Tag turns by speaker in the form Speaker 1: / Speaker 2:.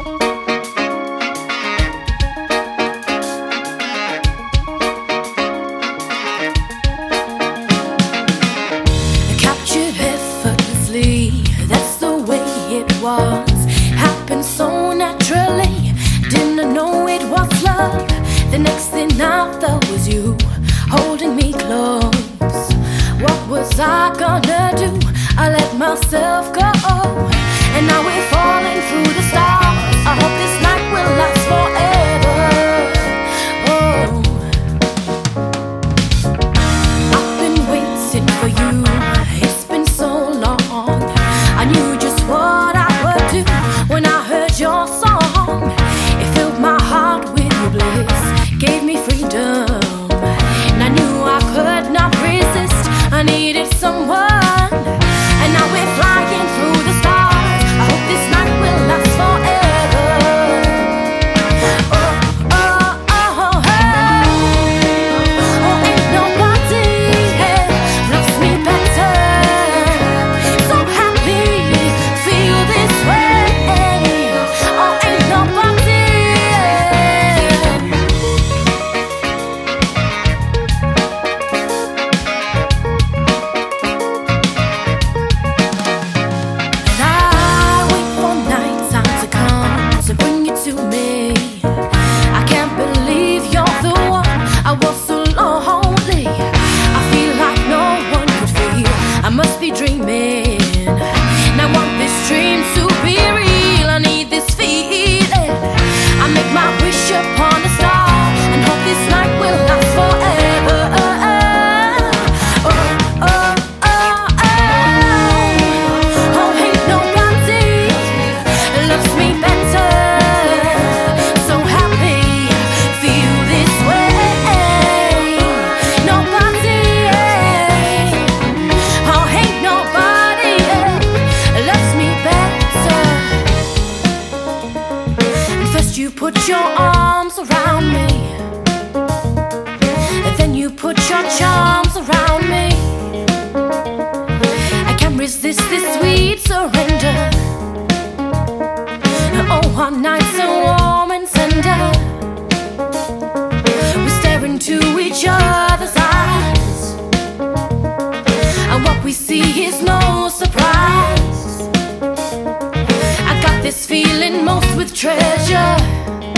Speaker 1: Captured effortlessly, that's the way it was. Happened so naturally, didn't know it was love. The next thing I felt was you holding me close. What was I gonna do? I let myself go, and now we're falling through the stars. I hope this night will last forever. Oh, I've been waiting for you. It's been so long. I knew just what I would do when I heard your song. It filled my heart with your bliss, gave me freedom, and I knew I could not resist. I needed someone, and now we're flying through the stars. I hope this night will last forever. Oh, oh, oh, oh, oh, ain't nobody loves me better. So happy, feel this way. Oh, ain't nobody. I wait for night time to come to bring you to me. I can't believe you're the one. I was so lonely. I feel like no one could feel. I must be dreaming. And I want this dream to be real. I need this feeling. I make my wish upon a star and hope this night will last forever. Oh, oh, oh, oh. Oh, ain't nobody loves me better. So happy, feel this way. Nobody, oh, ain't nobody loves me better. And first you put your arms around me, and then you put your charms around me. I can't resist this sweet surrender. Oh, our nights so warm and tender. We stare into each other's eyes, and what we see is no surprise. I got this feeling most with treasure.